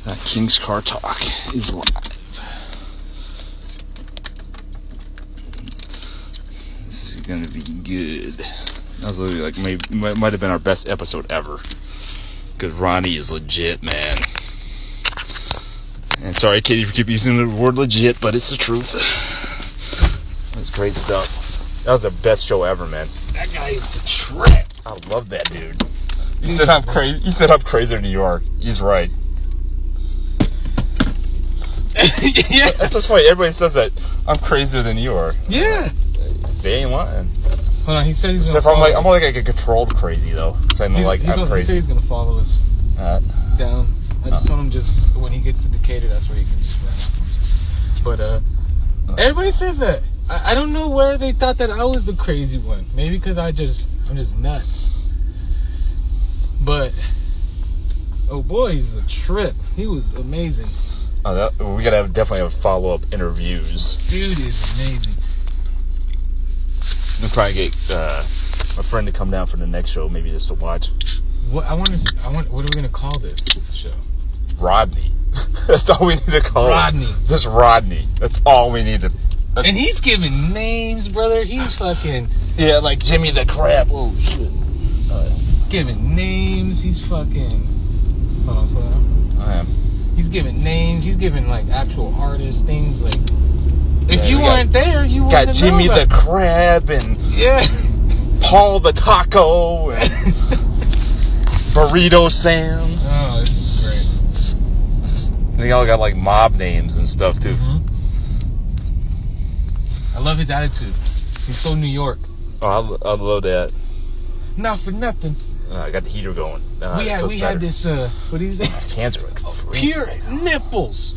King's Car Talk is live. This is gonna be good. That was literally like might have been our best episode ever. Because Ronnie is legit, man. And sorry, Katie, for keep using the word legit, but it's the truth. That's great stuff. That was the best show ever, man. That guy is a trip. I love that dude. He said I'm crazy. He said I'm crazier in New York. He's right. Yeah, that's what's funny. Everybody says that I'm crazier than you are. Yeah, they ain't lying. Hold on, he said he's gonna. So I'm like a controlled crazy though. So I'm crazy. He said he's gonna follow us down. I just told him just when he gets to Decatur, that's where he can just run out. But everybody says that. I don't know where they thought that I was the crazy one. Maybe because I'm just nuts. But oh boy, he's a trip. He was amazing. We gotta definitely have follow-up interviews. Dude is amazing. We'll probably get a friend to come down for the next show, maybe just to watch. What what are we gonna call this show? Rodney. That's all we need to call Rodney. it. Just Rodney. That's all we need to. And he's giving names, brother. He's fucking like Jimmy the Crab. Oh shit. Giving names. He's fucking. Hold on, slow down. I am. He's giving names. He's giving like actual artists things like. If you weren't there, you wouldn't got Jimmy the Crab and Paul the Taco and Burrito Sam. Oh, this is great. They all got like mob names and stuff too. Mm-hmm. I love his attitude. He's so New York. Oh, I love that. Not for nothing. I got the heater going. We had this. What is that? My hands are like pure nipples.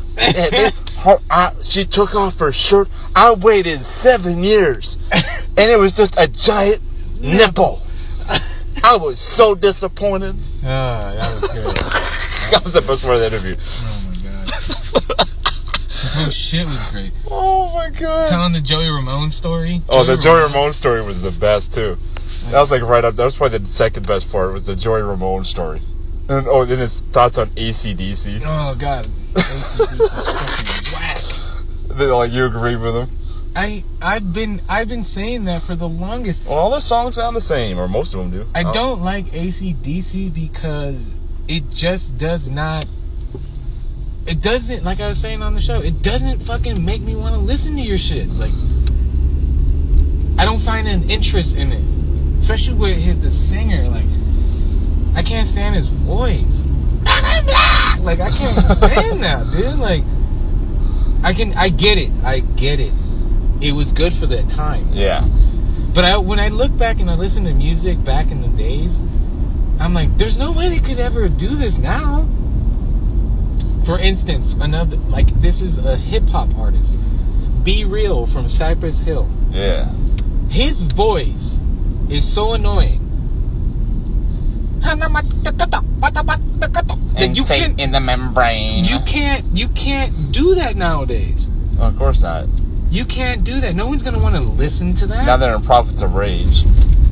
She took off her shirt. I waited 7 years, and it was just a giant nipple. I was so disappointed. That was good. That was the best part of the interview. Oh my god. His whole shit was great. Oh my god. Telling the Joey Ramone story. The Joey Ramone story was the best too. That was like right up. That was probably the second best part. Was the Joey Ramone story. And then his thoughts on AC/DC. Oh god. AC/DC is fucking whack. Like you agree with him? I've been saying that for the longest. Well, all the songs sound the same, or most of them do. I don't like AC/DC because it just does not. It doesn't, like I was saying on the show, it doesn't fucking make me want to listen to your shit. Like, I don't find an interest in it, especially with the singer. Like, I can't stand his voice. Like, I can't stand that, dude. Like, I get it. It was good for that time. Yeah. But when I look back and I listen to music back in the days, I'm like, there's no way they could ever do this now. For instance, this is a hip hop artist, Be Real from Cypress Hill. Yeah. His voice is so annoying. And you can't in the membrane. You can't do that nowadays. Oh, of course not. You can't do that. No one's gonna want to listen to that. Now they're in Prophets of Rage.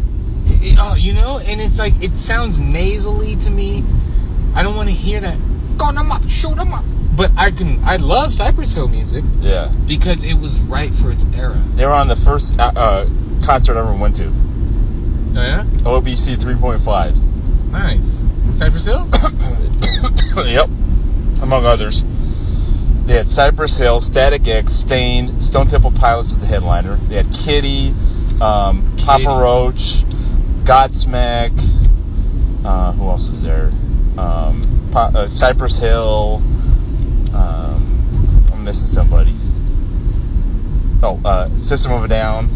And it's like it sounds nasally to me. I don't want to hear that. Gun them up, shoot them up. But I love Cypress Hill music. Yeah. Because it was right for its era. They were on the first concert I ever went to. Oh yeah? OBC 3.5. Nice. Cypress Hill? Yep. Among others. They had Cypress Hill, Static X, Stain, Stone Temple Pilots was the headliner. They had Kitty, Papa Roach, Godsmack. Who else was there? Cypress Hill. I'm missing somebody. System of a Down.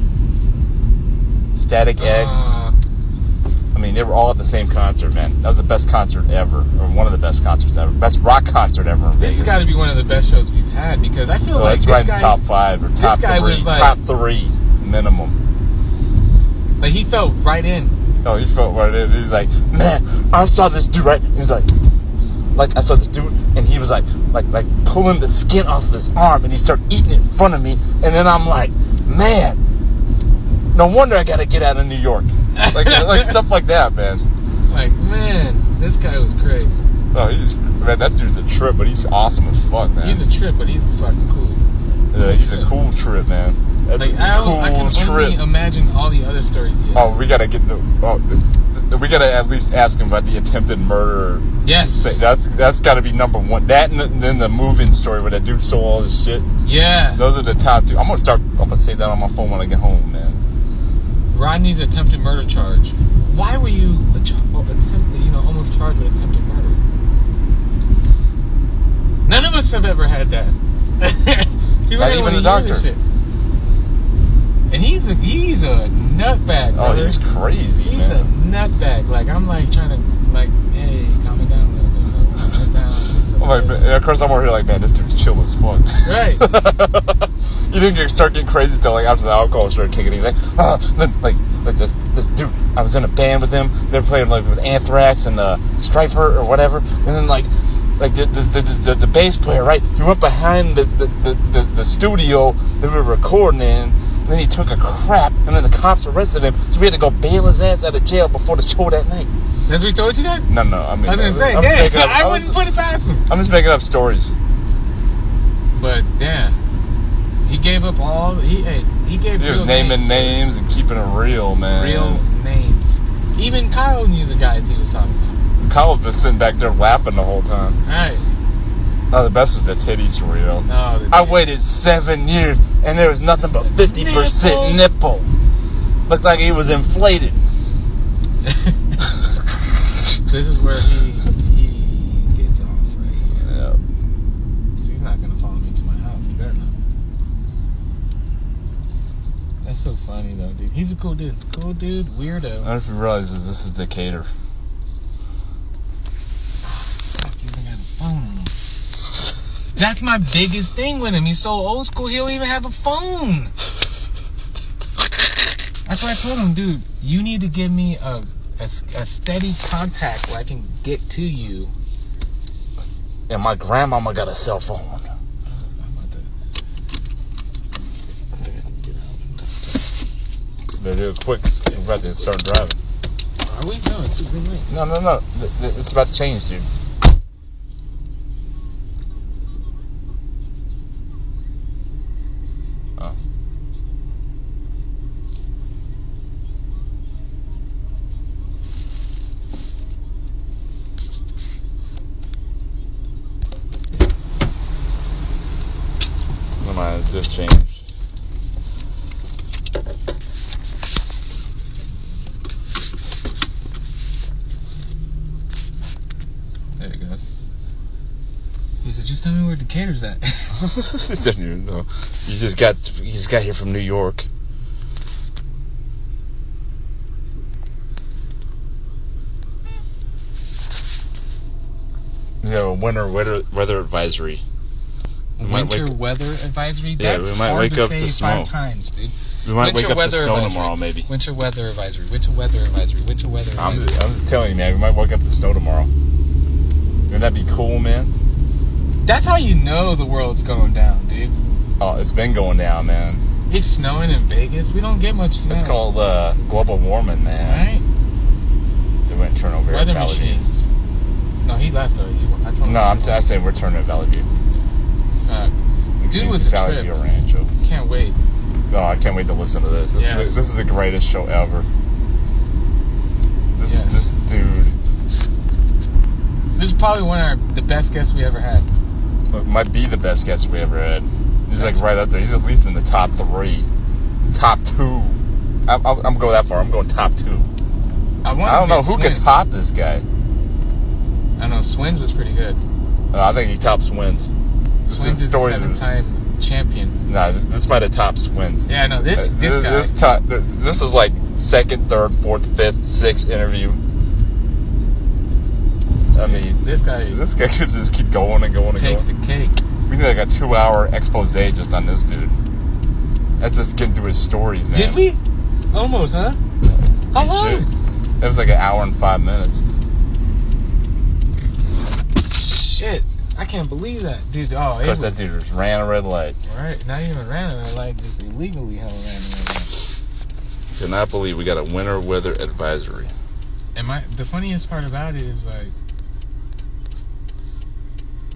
Static X. I mean, they were all at the same concert, man. That was the best concert ever, or one of the best concerts ever. Best rock concert ever in Vegas. This has got to be one of the best shows we've had because I feel like it's right in the top 5 or top 3. Top 3 minimum. Like he felt right in. Oh, he felt right in. He's like, man, I saw this dude right. He's like I saw this dude, and he was like pulling the skin off of his arm, and he started eating it in front of me, and then I'm like, man, no wonder I gotta get out of New York. Like stuff like that, man. Like, man, this guy was great. Oh, he's Man, that dude's a trip, but he's awesome as fuck, man. He's a trip, but he's fucking cool. Yeah, he's a cool trip, man. That's Like, a I cool can trip. only imagine all the other stories he has. Oh, we gotta get we gotta at least ask him about the attempted murder. Yes. Thing. That's gotta be number one. That and then the moving story where that dude stole all his shit. Yeah. Those are the top two. I'm gonna say that on my phone when I get home, man. Rodney's attempted murder charge. Why were you almost charged with attempted murder? None of us have ever had that. Not even the doctor. And he's a nutbag, brother. Oh, he's crazy, He's man. a nutbag. Like, I'm like trying to, like, hey, calm it down a little bit. Calm it down. Of course, I'm over here like, man, this dude's chill as fuck. Right. You didn't start getting crazy until like after the alcohol started kicking in. He's like, then like this dude. I was in a band with him. They were playing like with Anthrax and Striper or whatever. And then like the bass player, right? He went behind the studio that we were recording in. And then he took a crap, and then the cops arrested him. So we had to go bail his ass out of jail before the show that night. That's what he told you that? No. I mean, I was gonna say, I wouldn't put it past him. I'm just making up stories. But damn, he gave up all. He gave. He was naming names and keeping it real, man. Real names. Even Kyle knew the guys he was talking about. Kyle's been sitting back there laughing the whole time. All right. Oh, the best was the titty story, though. No, I waited 7 years, and there was nothing but 50% nipple. Looked like he was inflated. So this is where he gets off right here. Yeah. He's not gonna follow me to my house. He better not. That's so funny though, dude. He's a cool dude. Cool dude, weirdo. I don't know if you realize that this is Decatur. Fuck, he even got a phone. That's my biggest thing with him. He's so old school, he don't even have a phone. That's why I told him, dude, you need to give me a steady contact where I can get to you. And my grandmama got a cell phone. I'm about to get out. They're quick. We're about to start driving. Are we? No, it's super late. No. It's about to change, dude. Oh. Never mind, it just changed. There it goes. He said, just tell me where Decatur's at. He didn't even know. You just got here from New York. We have a winter weather advisory. Winter weather advisory? Yeah, That's we might hard wake to up say to snow. 5 times, dude. We might wake up to weather snow advisory. tomorrow, maybe. Winter weather advisory. Winter weather advisory. Winter weather advisory. I'm just telling you, man. We might wake up to snow tomorrow. Wouldn't that be cool, man? That's how you know the world's going down, dude. Oh, it's been going down, man. It's snowing in Vegas. We don't get much snow. It's called global warming, man. Right? They went turn over Weather at Valley View. machines. No, he left already. I told him. No, I'm saying we're turning at Valley View. Dude was a Valley trip. View Rancho. Can't wait. No, I can't wait to listen to this. Yes. This is the greatest show ever. This dude This is probably one of the best guests we ever had. might be the best guest we ever had. He's like right up there. He's at least in the top 3, top 2. I'm gonna go that far. I'm going top 2. I don't know who can top this guy. I know Swins was pretty good. I think he tops Wins. Swins is a 7-time champion. Nah, this might have topped Swins. Yeah, no, this guy. This is like 2nd, 3rd, 4th, 5th, 6th interview. I mean, this guy could just keep going and going and takes going. the cake. We need like a 2-hour expose just on this dude. That's just getting through his stories, man. Did we? Almost, huh? How long? It was like an hour and 5 minutes. Shit. I can't believe that. Dude, Of course, that dude just ran a red light. Right, not even ran a red light, just illegally ran a red light. Cannot believe we got a winter weather advisory. And the funniest part about it is like,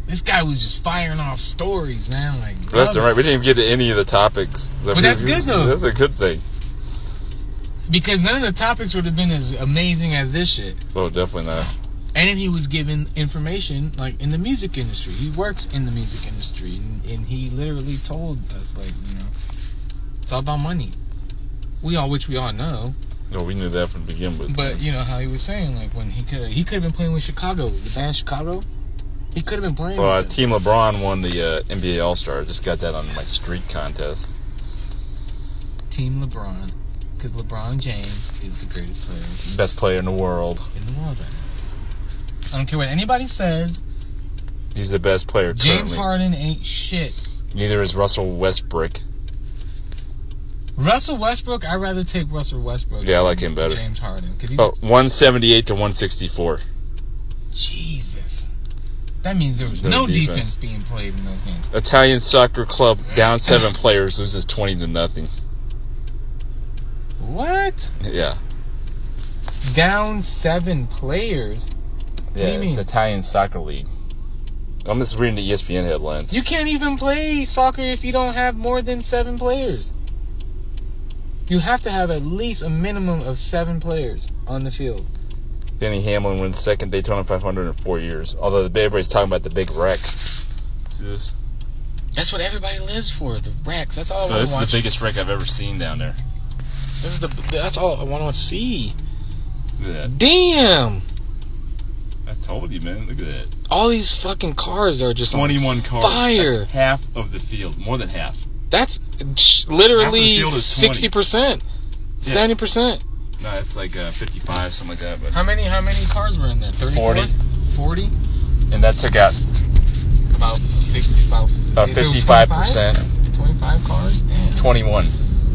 This guy was just firing off stories, man. Like, Left and right. We didn't even get to any of the topics. But that's good, though. That's a good thing. Because none of the topics would have been as amazing as this shit. Oh, definitely not. And he was given information, like, in the music industry. He works in the music industry. And he literally told us, like, you know, it's all about money. Which we all know. No, we knew that from the beginning. But, you know, how he was saying, like, when he could have been playing with Chicago, the band Chicago. He could have been playing Well, with Team LeBron won the NBA All-Star. I just got that on my street contest. Team LeBron. Because LeBron James is the greatest player. Best player in the world. In the world right now. I don't care what anybody says. He's the best player James currently. Harden ain't shit. Neither is Russell Westbrook. Russell Westbrook, I'd rather take Russell Westbrook. Yeah, I like him better. James Harden. 178 to 164. Jesus. That means there was No no defense. defense being played in those games. Italian soccer club down 7 players, loses 20 to nothing. What? Yeah. Down 7 players? Yeah, do you mean? it's Italian soccer league. I'm just reading the ESPN headlines. You can't even play soccer if you don't have more than 7 players. You have to have at least a minimum of 7 players on the field. Denny Hamlin wins second Daytona 500 in 4 years. Although everybody's talking about the big wreck. See this? That's what everybody lives for, the wrecks. That's all I want This to is watch. the biggest wreck I've ever seen down there. That's all I want to see. Look at that. Damn! I told you, man. Look at that. All these fucking cars are just 21 on cars. fire. That's half of the field. More than half. That's literally Half of the field is 60%. Yeah. 70%. No, it's like 55, something like that. But How many cars were in there? 34? 40. 40? And that took out About 60, about about if it was 55%. 25 cars? Damn. 21.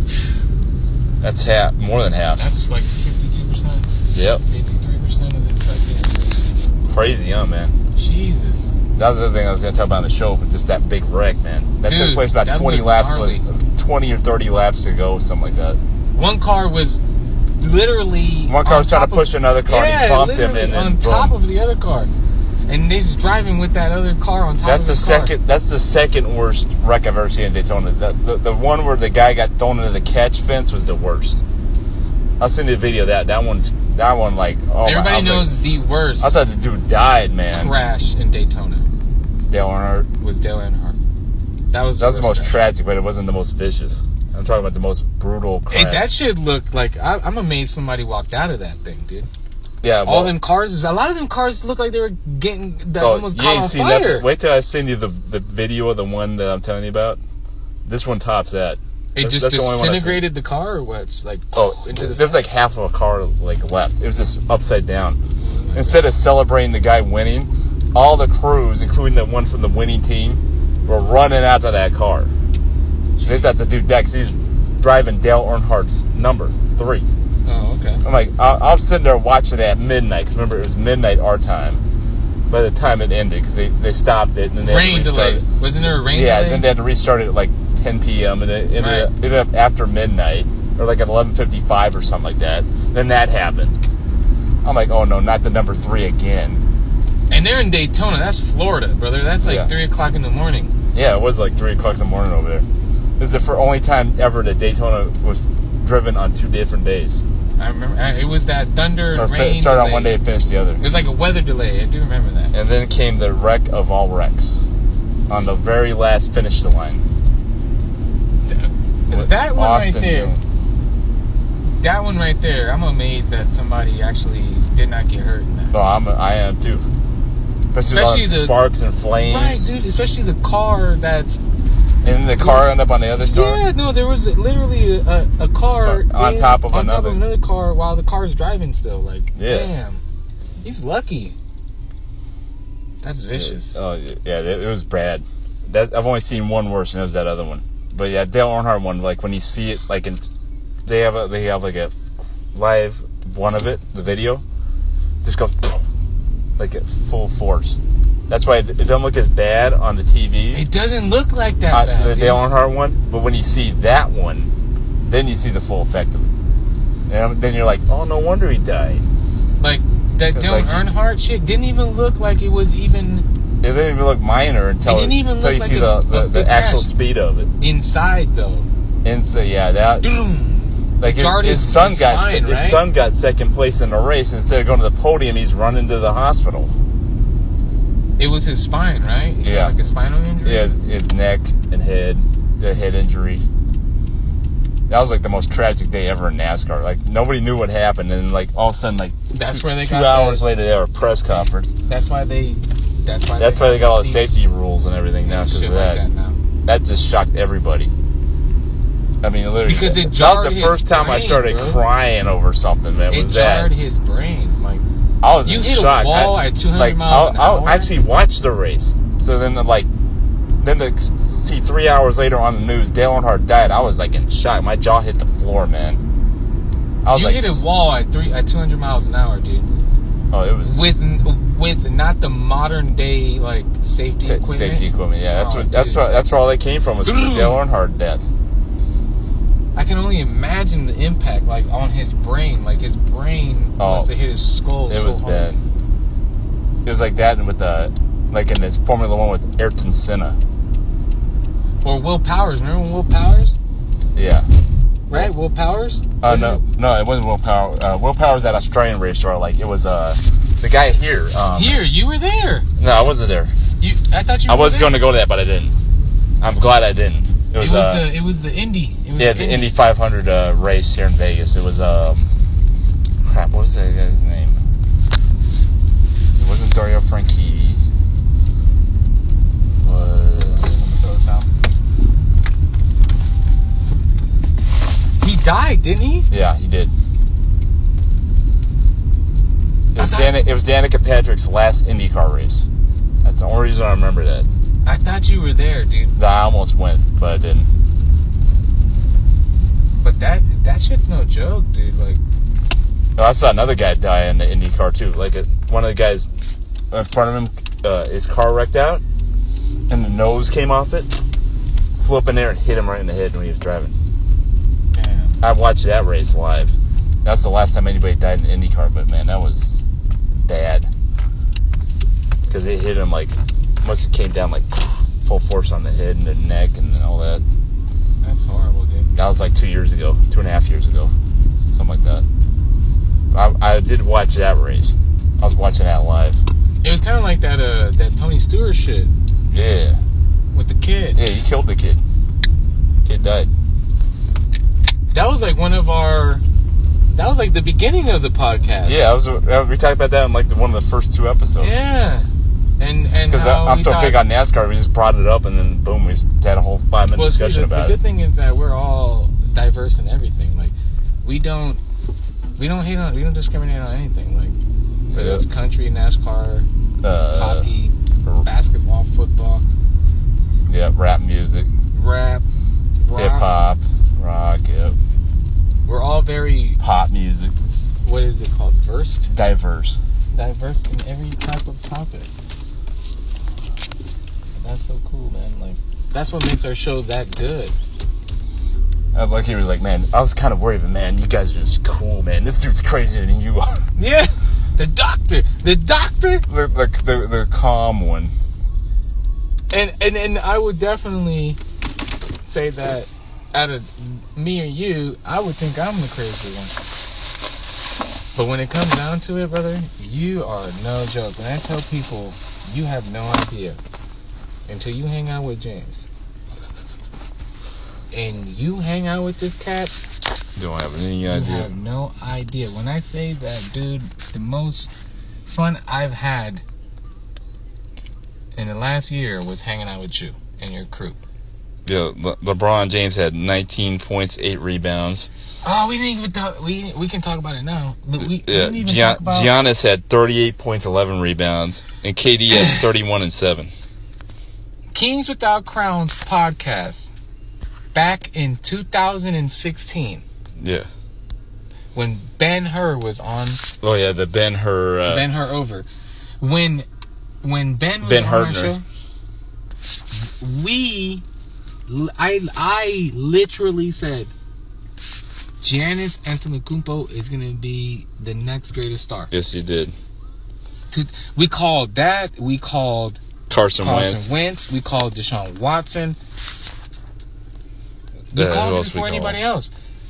That's half. More than half. That's like 52%. Yep. 53% of the fucking. Crazy, huh, man? Jesus. That was the other thing I was going to talk about on the show, but just that big wreck, man. That took Dude, place about that 20 looked laps, gnarly. 20 or 30 laps ago, something like that. One car was literally. One car was trying to top push another car, and he bumped him, literally and on boom. top of the other car. And they're just driving with that other car on top That's of the the car. second. That's the second worst wreck I've ever seen in Daytona. The one where the guy got thrown into the catch fence was the worst. I'll send you a video of that. That one like oh Everybody my, knows the worst I thought the dude died, man. crash in Daytona Dale Earnhardt. was Dale Earnhardt. That was That was the most worst crash. tragic, but it wasn't the most vicious. I'm talking about the most brutal crash. Hey, that shit looked like I'm amazed somebody walked out of that thing, dude. yeah, All them cars, a lot of them cars looked like they were almost you caught ain't on seen fire. that. Wait till I send you the video of the one that I'm telling you about. This one tops that. It just That's the only one I've seen. disintegrated the car, or what? It's like into the. there's like half of a car like left. It was just upside down. Instead of celebrating the guy winning, all the crews, including the one from the winning team, were running out to that car. They thought the dude died 'cause he's driving Dale Earnhardt's number 3. Oh, okay. I'm like, I'm sitting there watching it at midnight. 'Cause remember, it was midnight our time. By the time it ended, because they stopped it and then they had to Rain restart delay. it. Wasn't there a rain Yeah, delay? then they had to restart it at like 10 p.m. and it ended up after midnight, or like at 11:55 or something like that. Then that happened. I'm like, oh no, not the number 3 again. And they're in Daytona. That's Florida, brother. That's like 3 o'clock in the morning. Yeah, it was like 3 o'clock in the morning over there. This is the only time ever that Daytona was driven on 2 different days. I remember it was that thunder and rain. Started on delay. one day and finished the other. It was like a weather delay. I do remember that. And then came the wreck of all wrecks on the very last finish line. That one Austin right there. Hill. That one right there. I'm amazed that somebody actually did not get hurt in that. Oh, I am too. Especially the sparks and flames. Right, dude. Especially the car that's. And the car ended up on the other car? Yeah, no, there was literally a car on top of another car while the car's driving still. Like, yeah. Damn. He's lucky. That's vicious. Oh, yeah, it was bad. I've only seen one worse, and it was that other one. But yeah, Dale Earnhardt one, like when you see it, like they have like a live one of it, the video, just goes like at full force. That's why it doesn't look as bad on the TV. It doesn't look like that bad. The Dale Earnhardt one, but when you see that one, then you see the full effect of it. And then you're like, oh, no wonder he died. Like, that Dale Earnhardt shit didn't even look like it was even didn't even look minor until, It didn't even until look you like see a the actual crash. speed of it. Inside though. And so that like his son got second place in the race. Instead of going to the podium, he's running to the hospital. It was his spine, right? He Yeah. had like a spinal injury? Yeah, his neck and head, the head injury. That was like the most tragic day ever in NASCAR. Like nobody knew what happened, and like all of a sudden, like That's where they 2 got hours that- later, they have a press conference. That's why they That's why they got all the safety rules and everything now because shit of like that. that now. That just shocked everybody. I mean, literally, Because it that jarred was the his first time I brain, started bro. crying over something. Man, It was jarred that his brain. Like I was you in hit shock. a wall at 200 miles an I'll hour. actually watch the race. So then, to see 3 hours later on the news, Dale Earnhardt died. I was like in shock. My jaw hit the floor, man. I was You like, hit a wall at 200 miles an hour, dude. Oh, it was With not the modern day like safety equipment. Safety equipment, yeah. Oh, That's where all they came from was the Dale Earnhardt death. I can only imagine the impact like on his brain. Like his brain must have hit his skull. It so was hard. bad. It was like that with like in this Formula One with Ayrton Senna. Or Will Powers. Remember Will Powers? Yeah. Right, Will Powers? No, it wasn't Will Power. Will Power's that Australian racer. Like it was the guy here. Here, you were there. No, I wasn't there. I thought you. I was going to go to that, but I didn't. I'm glad I didn't. It was the Indy. It was the Indy 500 race here in Vegas. It was crap. What was that guy's name? It wasn't Dario Franchitti. It was. He died, didn't he? Yeah, he did. It was Danica Patrick's last IndyCar race. That's the only reason I remember that. I thought you were there, dude. I almost went, but I didn't. But that shit's no joke, dude. Like, I saw another guy die in the IndyCar too. Like one of the guys in front of him, his car wrecked out, and the nose came off it, flew up in there and hit him right in the head when he was driving. damn. I watched that race live. That's the last time anybody died in IndyCar, but man, that was bad. Because it hit him must have came down full force on the head and the neck and all that. That's horrible, dude. That was 2 years ago, 2.5 years ago, something like that. I did watch that race. I was watching that live. It was kind of like that Tony Stewart shit. Yeah. With the kid. Yeah, he killed the kid. Kid died. That was one of our. That was the beginning of the podcast. Yeah, we talked about that in one of the first 2 episodes. Yeah. And because I'm so big on NASCAR, we just brought it up and then boom, we had a whole 5-minute discussion about it. The good thing is that we're all diverse in everything. We don't hate on, we don't discriminate on anything. Whether it's country, NASCAR, hockey, basketball, football. Yeah, rap music. Rock, hip hop, rock, yep. We're all very pop music. What is it called? Diverse in every type of topic. That's so cool, man. That's what makes our show that good. He was man, I was kind of worried, but man, you guys are just cool, man. This dude's crazier than you are. Yeah, the doctor. The calm one. And I would definitely say that out of me or you, I would think I'm the crazy one. But when it comes down to it, brother, you are no joke. When I tell people, you have no idea until you hang out with James. And you hang out with this cat, don't have any idea. You have no idea. When I say that, dude, the most fun I've had in the last year was hanging out with you and your crew. Yeah, LeBron James had 19 points, 8 rebounds. Oh, we didn't even talk. We can talk about it now. But we didn't even talk about. Giannis had 38 points, 11 rebounds, and KD had 31 and 7. Kings Without Crowns podcast back in 2016. Yeah. When Ben-Hur was on. Oh yeah, the Ben-Hur. Ben-Hur over. When Ben was on our show, I literally said, Giannis Antetokounmpo is going to be the next greatest star. Yes, you did. We called Carson Wentz. We called Deshaun Watson. We called it before anybody else.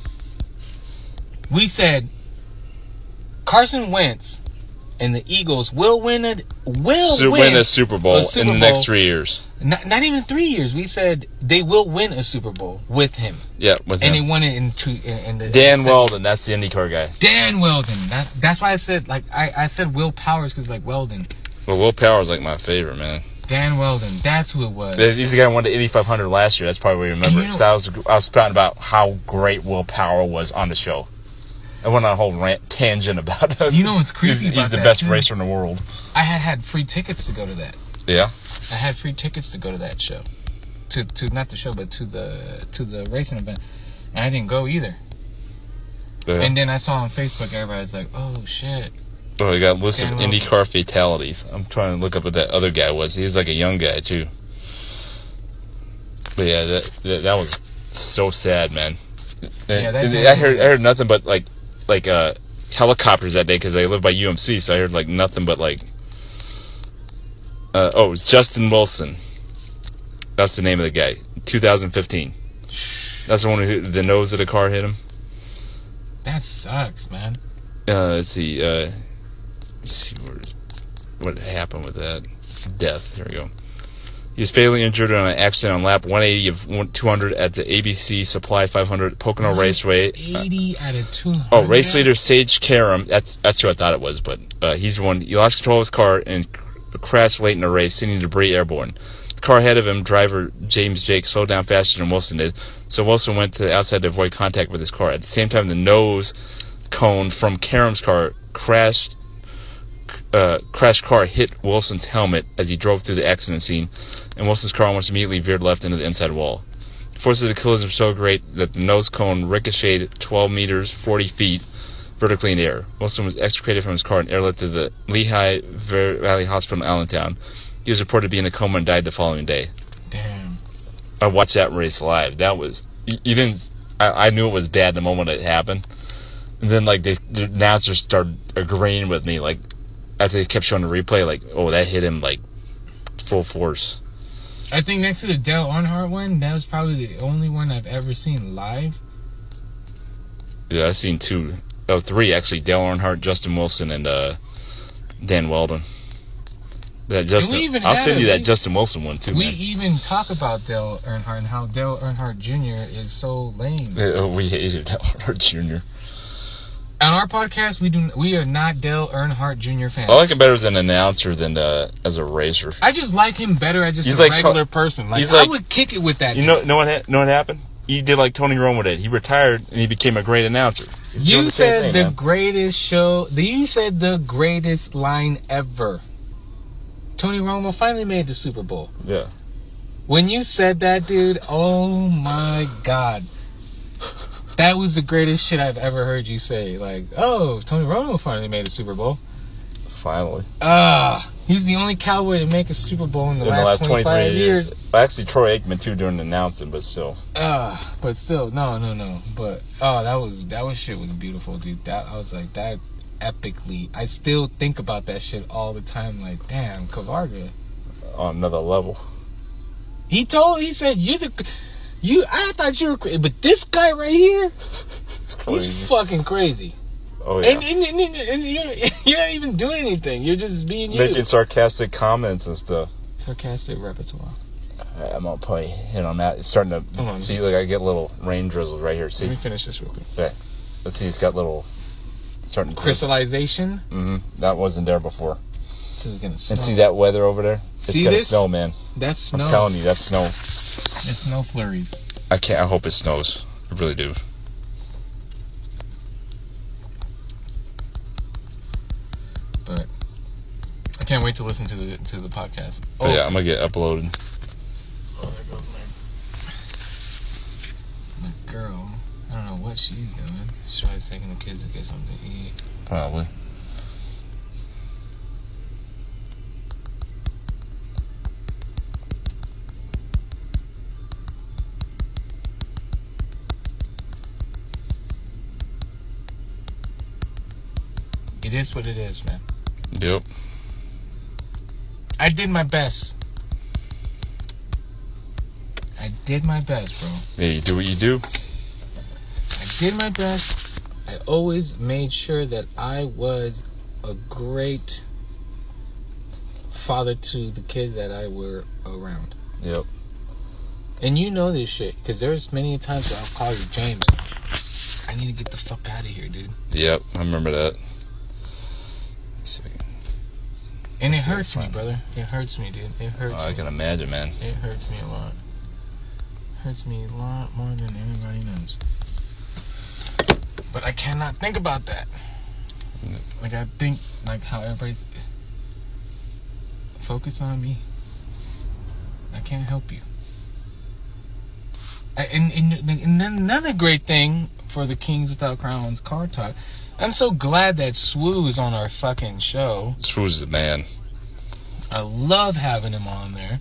We said Carson Wentz and the Eagles will win a Super Bowl in the next 3 years. Not even 3 years. We said they will win a Super Bowl with him. Yeah, with him. And they won it in the Dan Weldon, that's the IndyCar guy. Dan Weldon. That's why I said I said Will Powers because Weldon. Well, Will Powers my favorite, man. Dan Weldon, that's who it was. He's the guy who won the Indy 500 last year. That's probably what you remember. So I was talking about how great Will Power was on the show. I went on a whole tangent about him. You know what's crazy about that? He's the best racer in the world. I had free tickets to go to that. Yeah? I had free tickets to go to that show. To not the show, but to the racing event. And I didn't go either. Yeah. And then I saw on Facebook, everybody was like, oh, shit. Oh, he got a list of IndyCar fatalities. I'm trying to look up what that other guy was. He's like a young guy, too. But yeah, that was so sad, man. Yeah, I heard nothing but like helicopters that day because I live by UMC, so I heard nothing but it was Justin Wilson. That's the name of the guy. 2015. That's the one who the nose of the car hit him. That sucks, man. Let's see what happened with that. Death. Here we go. He was fatally injured on an accident on lap 180 of 200 at the ABC Supply 500 Pocono Raceway. 80 out of 200. Oh, race leader Sage Karam. That's who I thought it was, but he's the one. He lost control of his car and crashed late in the race, sending debris airborne. The car ahead of him, driver James Jake, slowed down faster than Wilson did, so Wilson went to the outside to avoid contact with his car. At the same time, the nose cone from Karam's car crash car hit Wilson's helmet as he drove through the accident scene, and Wilson's car almost immediately veered left into the inside wall. The force of the collision was so great that the nose cone ricocheted 12 meters, 40 feet, vertically in the air. Wilson was extricated from his car and airlifted to the Lehigh Valley Hospital in Allentown. He was reported to be in a coma and died the following day. Damn. I watched that race live. That was... I knew it was bad the moment it happened. And then, the announcers started agreeing with me, after they kept showing the replay, that hit him, full force. I think next to the Dale Earnhardt one, that was probably the only one I've ever seen live. Yeah, I've seen three, actually. Dale Earnhardt, Justin Wilson, and Dan Weldon. I'll send you that Justin Wilson one, too, We man. even talk about Dale Earnhardt and how Dale Earnhardt Jr. is so lame. We hated Dale Earnhardt Jr. On our podcast, we are not Dale Earnhardt Jr. fans. I like him better as an announcer than as a racer. I just like him better as just a regular person. I would kick it with that. You know what happened? He did like Tony Romo did. He retired and he became a great announcer. You said the greatest show. You said the greatest line ever. Tony Romo finally made the Super Bowl. Yeah. When you said that, dude, oh my God. That was the greatest shit I've ever heard you say. Tony Romo finally made a Super Bowl. Finally. He was the only Cowboy to make a Super Bowl in the last 25 years. Actually, Troy Aikman too during the announcing, but still. But still, no. But that shit was beautiful, dude. I was like that epically. I still think about that shit all the time. Damn, Kavarga. On another level. He said I thought you were crazy, but this guy right here, he's fucking crazy. Oh yeah. And you're not even doing anything. You're just being you. Making sarcastic comments and stuff. Sarcastic repertoire. I'm gonna probably hit on that. It's starting to see. I get little rain drizzles right here. See. Let me finish this real quick. Okay. Let's see. It's got little starting crystallization. Mm-hmm. That wasn't there before. This is gonna snow. And see that weather over there? It's gonna snow, man. That's snow. I'm telling you, that's snow. It's snow flurries. I hope it snows. I really do. But I can't wait to listen to the podcast. Oh yeah, I'm gonna get uploaded. Oh, there goes my girl. I don't know what she's doing. She's probably taking the kids to get something to eat. Probably. It is what it is, man. Yep. I did my best. did my best, bro. Yeah, you do what you do. I did my best. I always made sure that I was a great father to the kids that I were around. Yep. And you know this shit, because there's many times that I'll call you, James, I need to get the fuck out of here, dude. Yep, I remember that. And it hurts me, brother. It hurts me, dude. It hurts me. I can imagine, man. It hurts me a lot. It hurts me a lot more than everybody knows. But I cannot think about that. Like, I think, like, how everybody's... Focus on me. I can't help you. And another great thing for the Kings Without Crowns Card Talk, I'm so glad that Swoo is on our fucking show. Swoo's the man. I love having him on there.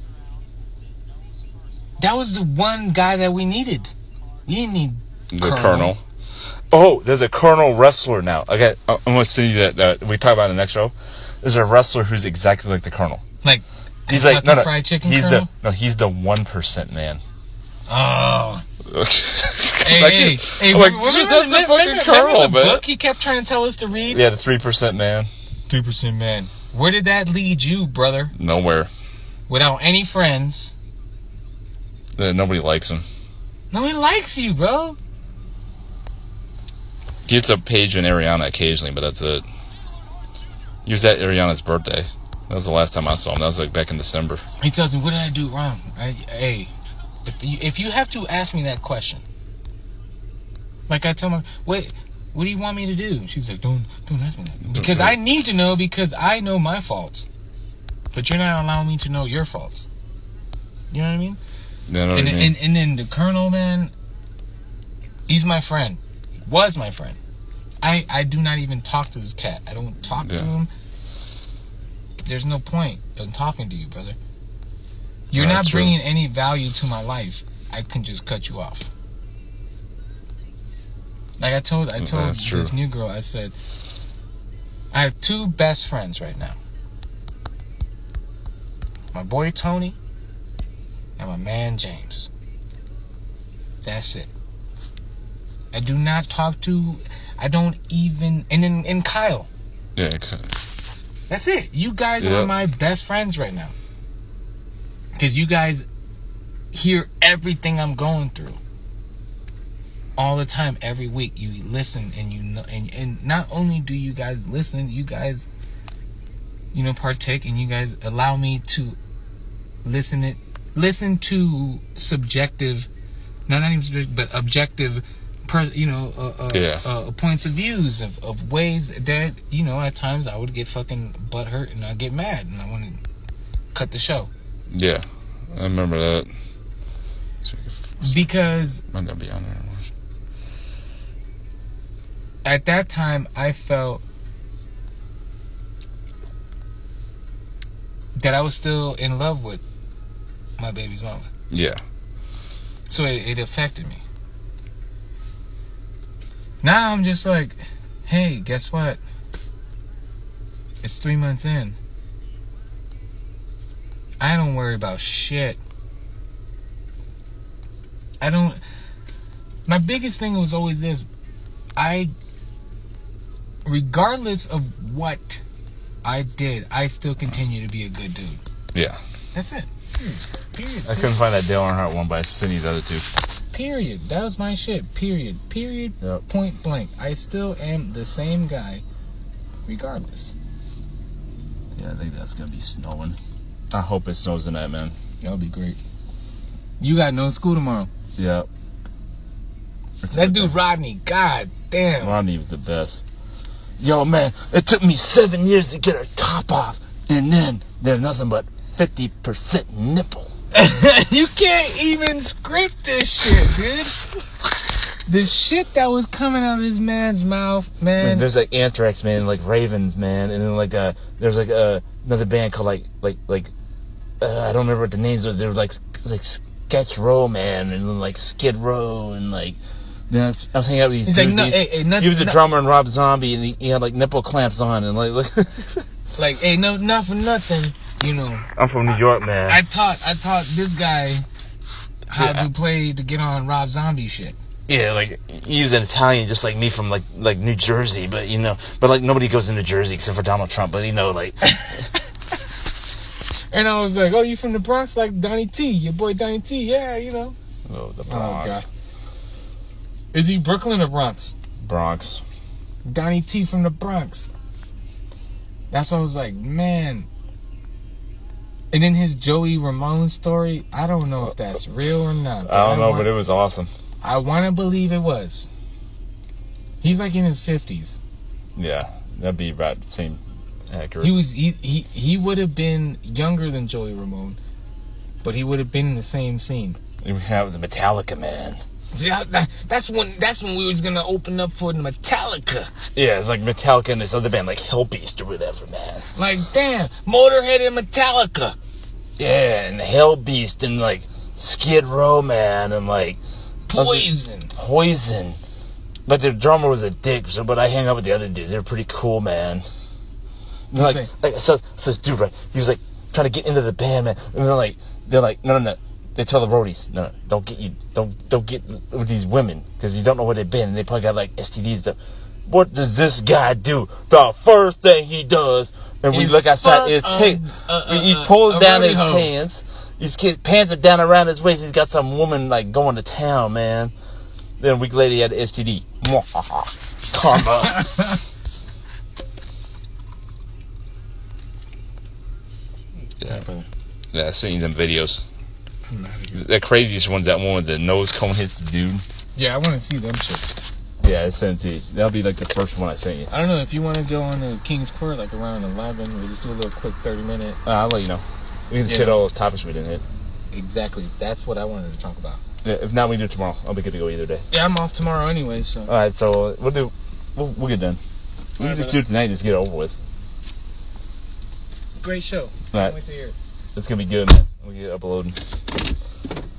That was the one guy that we needed. We didn't need the Colonel. Oh, there's a Colonel wrestler now. Okay, I'm gonna send you that. We talk about in the next show. There's a wrestler who's exactly like the Colonel. Like, he's like no, fried chicken he's Colonel? he's the 1% man. Oh. Hey, remember that's the fucking Colonel, man. Book he kept trying to tell us to read? Yeah, the 3% man. 3% man. Where did that lead you, brother? Nowhere. Without any friends. Nobody likes him. Nobody likes you, bro. He hits up Paige and Ariana occasionally, but that's it. He was at Ariana's birthday. That was the last time I saw him. That was like back in December. He tells me, what did I do wrong? Hey, if you have to ask me that question, like I tell my, what do you want me to do? She's like, don't ask me that. Because I need to know, because I know my faults. But you're not allowing me to know your faults. You know what I mean? Yeah, I know what you mean. And then the Colonel, man, he's my friend. Was my friend. I do not even talk to this cat. I don't talk to him. There's no point in talking to you, brother. You're not bringing any value to my life. I can just cut you off. Like I told this new girl, I said, I have two best friends right now. My boy Tony and my man James. That's it. I do not talk to, I don't even, and Kyle. Yeah, Kyle. That's it. You guys are my best friends right now. Because you guys hear everything I'm going through. All the time, every week. You listen and you know, and not only do you guys listen, you guys, you know, partake, and you guys allow me to listen to subjective, not even subjective, but objective, points of views of ways that, you know, at times I would get fucking butthurt and I'd get mad and I want to cut the show. Yeah, I remember that. Because I'm gonna be on there anymore. At that time, I felt that I was still in love with my baby's mama. Yeah. So it affected me. Now I'm just like, hey, guess what? It's 3 months in. I don't worry about shit. My biggest thing was always this. Regardless of what I did, I still continue to be a good dude. Yeah. That's it. Period. I couldn't find that Dale Earnhardt one, but I sent you the other two. Period. That was my shit. Period. Yep. Point blank. I still am the same guy, regardless. Yeah, I think that's gonna be snowing. I hope it snows tonight, man. That'll be great. You got no school tomorrow. Yep. That dude Rodney, god damn. Rodney was the best. Yo, man, it took me 7 years to get her top off, and then there's nothing but 50% nipple. You can't even script this shit, dude. The shit that was coming out of this man's mouth, man. There's like Anthrax, man, like Ravens, man, and then like there's like another band called like I don't remember what the names were. They were like Sketch Row, man, and then like Skid Row, and like. I was hanging out with these dudes. Like, he was a drummer in Rob Zombie, and he had like nipple clamps on, and like like, hey, no, not for nothing, you know. I'm from New York, man. I taught this guy how to play to get on Rob Zombie shit. Yeah, like he's an Italian, just like me from like New Jersey, but like nobody goes to New Jersey except for Donald Trump. But like. And I was like, "Oh, you from the Bronx, like Donnie T, your boy Donnie T, yeah, Oh, the Bronx. Oh, God. Is he Brooklyn or Bronx? Bronx. Donnie T from the Bronx. That's what I was like, man. And then his Joey Ramone story, I don't know if that's real or not. I don't know, but it was awesome. I want to believe it was. He's like in his 50s. Yeah, that'd be about the same accurate. He would have been younger than Joey Ramone, but he would have been in the same scene. We have the Metallica man. See, that's when we was gonna open up for the Metallica. Yeah, it's like Metallica and this other band, like Hellbeast or whatever, man. Like, damn, Motorhead and Metallica. Yeah, and Hellbeast and like Skid Row, man, and like Poison. But the drummer was a dick, but I hang out with the other dudes. They're pretty cool, man. So dude, right? He was like trying to get into the band, man. And they're like, no. They tell the roadies, no, don't get with these women because you don't know where they've been, and they probably got like STDs. Stuff. What does this guy do? The first thing he does, and we look outside, he pulls down his pants. His pants are down around his waist. He's got some woman like going to town, man. Then a week later, he had an STD. Karma. Yeah, I've seen some videos. The craziest one's that one with the nose cone hits the dude. Yeah, I want to see them shit. Yeah, I sent it. That'll be like the first one I sent you. I don't know if you want to go on to King's Court like around 11. We'll just do a little quick 30-minute. I'll let you know. We can just hit all those topics we didn't hit. Exactly. That's what I wanted to talk about. Yeah, if not, we can do it tomorrow. I'll be good to go either day. Yeah, I'm off tomorrow anyway, so. All right, so we'll get done. We can just do it tonight and just get it over with. Great show. All right. Can't wait to hear it. It's going to be good, man. We'll get uploading.